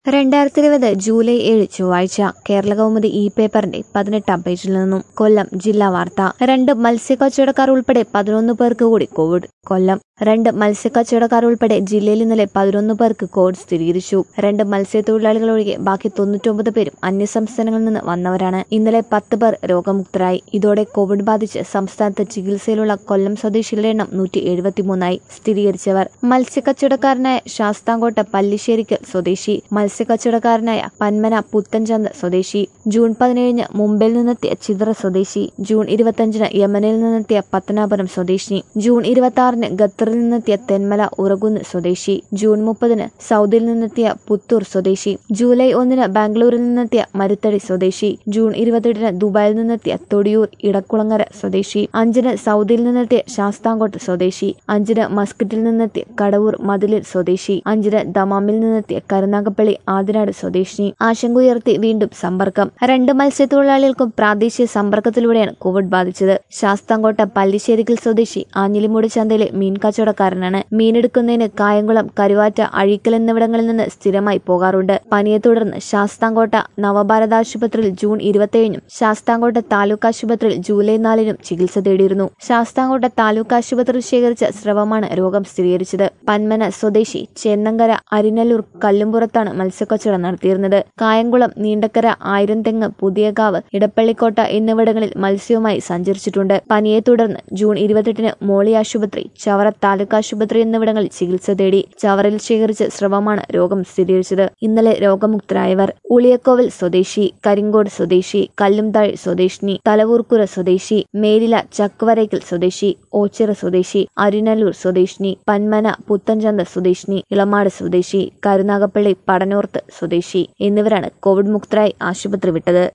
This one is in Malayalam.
2020 ജൂലൈ 7 ചൊവ്വാഴ്ച കേരളകൗമുദി പേപ്പറിന്റെ 18-ാം പേജിൽ നിന്നും കൊല്ലം ജില്ലാ വാർത്ത. 2 മത്സ്യക്കച്ചവടക്കാർ ഉൾപ്പെടെ 11 പേർക്ക് കൂടി കോവിഡ്. കൊല്ലം 2 മത്സ്യക്കച്ചവടക്കാർ ഉൾപ്പെടെ ജില്ലയിൽ ഇന്നലെ 11 പേർക്ക് കോവിഡ് സ്ഥിരീകരിച്ചു. 2 മത്സ്യത്തൊഴിലാളികൾ ഒഴികെ ബാക്കി 99 പേരും അന്യസംസ്ഥാനങ്ങളിൽ നിന്ന് വന്നവരാണ്. ഇന്നലെ 10 പേർ രോഗമുക്തരായി. ഇതോടെ കോവിഡ് ബാധിച്ച് സംസ്ഥാനത്ത് ചികിത്സയിലുള്ള കൊല്ലം സ്വദേശികളുടെ എണ്ണം 173 സ്ഥിരീകരിച്ചവർ മത്സ്യക്കച്ചവടക്കാരനായ ശാസ്താംകോട്ട പല്ലിശ്ശേരിക്കൽ സ്വദേശി, മത്സ്യക്കച്ചവടക്കാരനായ പന്മന പുത്തൻചന്ത സ്വദേശി, ജൂൺ 17 മുംബൈയിൽ നിന്നെത്തിയ ചിതറ സ്വദേശി, ജൂൺ 25 യമനിൽ നിന്നെത്തിയ പത്തനാപുരം സ്വദേശി, ജൂൺ 26 ഖത്തറിൽ നിന്നെത്തിയ തെന്മല ഉറകുന്ന് സ്വദേശി, ജൂൺ 30 സൗദിയിൽ നിന്നെത്തിയ പുത്തൂർ സ്വദേശി, ജൂലൈ 1 ബാംഗ്ലൂരിൽ നിന്നെത്തിയ മരുത്തടി സ്വദേശി, ജൂൺ 28 ദുബായിൽ നിന്നെത്തിയ തൊടിയൂർ ഇടക്കുളങ്ങര സ്വദേശി, 5 സൗദിയിൽ നിന്നെത്തിയ ശാസ്താംകോട്ട സ്വദേശി, 5 മസ്കറ്റിൽ നിന്നെത്തിയ കടവൂർ മതിലിൽ സ്വദേശി, 5 ദമാമിൽ നിന്നെത്തിയ കരുനാഗപ്പള്ളി ആദിനാട് സ്വദേശി. ആശങ്കയുയർത്തി വീണ്ടും സമ്പർക്കം. 2 മത്സ്യത്തൊഴിലാളികൾക്കും പ്രാദേശിക സമ്പർക്കത്തിലൂടെയാണ് കോവിഡ് ബാധിച്ചത്. ശാസ്താംകോട്ട പല്ലിശ്ശേരിക്കൽ സ്വദേശി ആഞ്ഞിലിമൂട് ചന്തയിലെ മീൻ കച്ചവടക്കാരനാണ്. മീനെടുക്കുന്നതിന് കായംകുളം, കരുവാറ്റ, അഴീക്കൽ എന്നിവിടങ്ങളിൽ നിന്ന് സ്ഥിരമായി പോകാറുണ്ട്. പനിയെ തുടർന്ന് ശാസ്താംകോട്ട നവഭാരത ആശുപത്രിയിൽ ജൂൺ 27 ശാസ്താംകോട്ട താലൂക്ക് ആശുപത്രിയിൽ ജൂലൈ 4 ചികിത്സ തേടിയിരുന്നു. ശാസ്താംകോട്ട താലൂക്ക് ആശുപത്രിയിൽ ശേഖരിച്ച സ്രവമാണ് രോഗം സ്ഥിരീകരിച്ചത്. പന്മന സ്വദേശി ചേന്നങ്കര അരിനല്ലൂർ കല്ലുംപുറത്താണ് മത്സ്യക്കച്ചവടം നടത്തിയിരുന്നത്. കായംകുളം, നീണ്ടക്കര, ആയിരംതെങ്ങ്, പുതിയകാവ്, ഇടപ്പള്ളിക്കോട്ട എന്നിവിടങ്ങളിൽ മത്സ്യവുമായി സഞ്ചരിച്ചിട്ടുണ്ട്. പനിയെ തുടർന്ന് ജൂൺ 28 മോളി ആശുപത്രി, ചവറ താലൂക്ക് ആശുപത്രി എന്നിവിടങ്ങളിൽ ചികിത്സ തേടി. ചവറയിൽ ശേഖരിച്ച സ്രവമാണ് രോഗം സ്ഥിരീകരിച്ചത്. ഇന്നലെ രോഗമുക്തരായവർ: ഉളിയക്കോവിൽ സ്വദേശി, കരിങ്കോട് സ്വദേശി, കല്ലുംതാഴ് സ്വദേശിനി, തലവൂർക്കുര സ്വദേശി, മേലില ചക്കുവരയ്ക്കൽ സ്വദേശി, ഓച്ചിറ സ്വദേശി, അരിനല്ലൂർ സ്വദേശിനി, പന്മന പുത്തൻചന്ത സ്വദേശിനി, ഇളമാട് സ്വദേശി, കരുനാഗപ്പള്ളി പടനോർത്ത് സ്വദേശി എന്നിവരാണ് കോവിഡ് മുക്തരായി ആശുപത്രി വിട്ടത്.